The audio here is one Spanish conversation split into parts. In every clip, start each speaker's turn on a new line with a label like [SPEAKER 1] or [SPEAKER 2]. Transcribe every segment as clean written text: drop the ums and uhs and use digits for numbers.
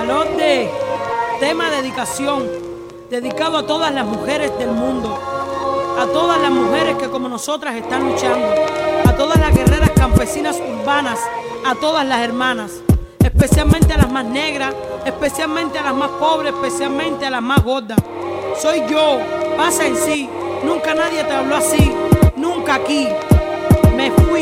[SPEAKER 1] Salode, tema dedicación, dedicado a todas las mujeres del mundo, a todas las mujeres que como nosotras están luchando, a todas las guerreras campesinas urbanas, a todas las hermanas, especialmente a las más negras, especialmente a las más pobres, especialmente a las más gordas. Soy yo, pasa en sí, nunca nadie te habló así, nunca aquí. Me fui.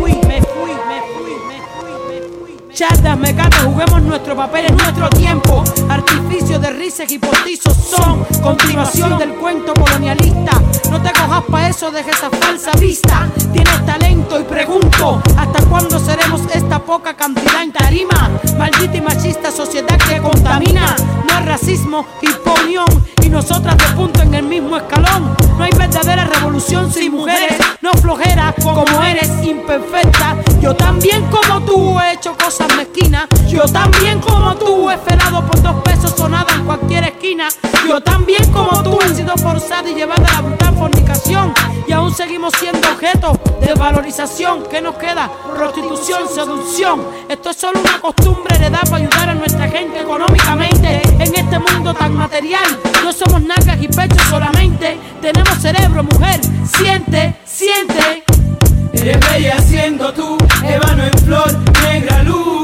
[SPEAKER 1] Chatas, mecatas, juguemos nuestro papel en nuestro tiempo. Artificios de risas y postizos son continuación del cuento colonialista. No te cojas pa' eso, deja esa falsa vista. Tienes talento y pregunto, ¿hasta cuándo seremos esta poca cantidad en tarima? Maldita y machista sociedad que contamina. No es racismo, imponión, y nosotras de punto en el mismo escalón. No hay verdadera revolución sin mujeres, no flojera como eres imperfecta. Yo también como tú he hecho cosas mezquinas. Yo también como tú he felado por 2 pesos sonada en cualquier esquina. Yo también como tú he sido forzada y llevada a la brutal fornicación. Y aún seguimos siendo objeto de valorización. ¿Qué nos queda? Prostitución, seducción. Esto es solo una costumbre heredada para ayudar a nuestra gente económicamente. En este mundo tan material no somos nalgas y pechos solamente. Tenemos cerebro, mujer, siente, siente.
[SPEAKER 2] Eres bella siendo tú, ébano en flor, negra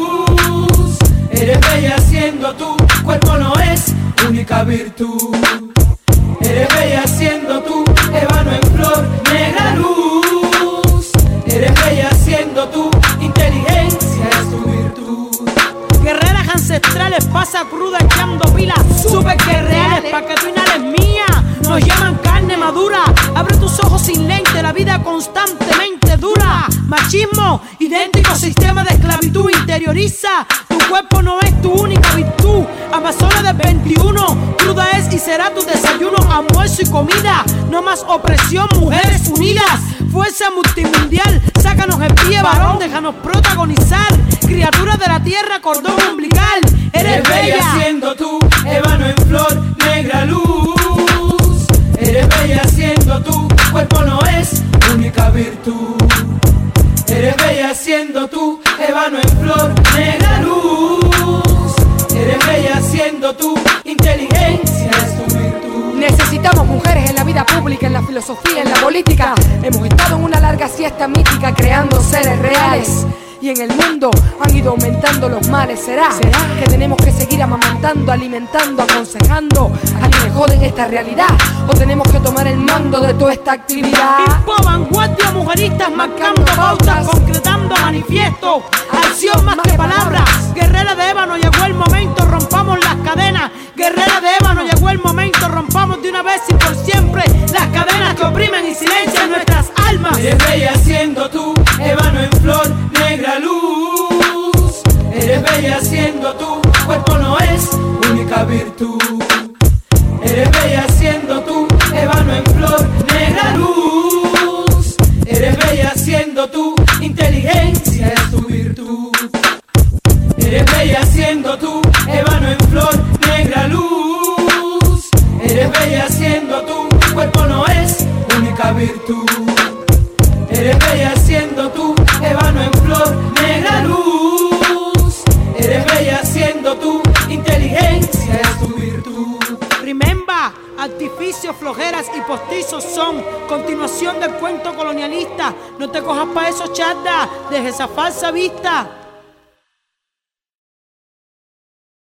[SPEAKER 2] luz. Eres bella siendo tú, cuerpo no es única virtud. Eres bella siendo tú, ébano en flor, negra luz. Eres bella siendo tú, inteligencia es tu virtud.
[SPEAKER 1] Guerreras ancestrales, pasa cruda echando pilas, super guerreales pa' que tú inhales mía. Nos llaman carne madura, abre tus ojos sin lente, la vida constantemente dura. Machismo, idéntico sistema de esclavitud, interioriza. Tu cuerpo no es tu única virtud. Amazona del 21, cruda es y será tu desayuno, almuerzo y comida. No más opresión, mujeres unidas. Fuerza multimundial, sácanos el pie varón, déjanos protagonizar. Criaturas de la tierra, cordón umbilical. Eres bella
[SPEAKER 2] siendo tú, ébano en flor, negra luz. Eres bella siendo tú, cuerpo no es única virtud. Eres bella siendo tú, ébano en flor, negra luz. Eres bella siendo tú, inteligencia es tu virtud.
[SPEAKER 3] Necesitamos mujeres en la vida pública, en la filosofía, en la política. Hemos estado en una larga siesta mítica creando seres reales. Y en el mundo han ido aumentando los males. ¿Será que tenemos que seguir amamantando, alimentando, aconsejando a quienes joden esta realidad? ¿O tenemos que tomar el mando de toda esta actividad?
[SPEAKER 1] Hip hop, vanguardia, mujeristas, marcando pautas, concretando manifiestos, acción más que palabras. Guerrera de ébano, llegó el momento, rompamos las cadenas. Guerrera de ébano, llegó el momento, rompamos de una vez y por siempre las cadenas que oprimen y silencian nuestras almas.
[SPEAKER 2] Eres bella siendo tú, ébano en flor, negra luz. Eres bella siendo tú, cuerpo no es única virtud. Eres bella siendo tú, ébano en flor, negra luz. Eres bella siendo tú, inteligencia es tu virtud. Eres bella siendo tú, ébano en flor, negra luz. Eres bella siendo tú, cuerpo no es única virtud. Eres bella siendo tú, ébano en flor, negra luz. Eres bella siendo tú, inteligencia es tu virtud.
[SPEAKER 1] Remember, artificios, flojeras y postizos son continuación del cuento colonialista. No te cojas pa' eso, chata, deja esa falsa vista.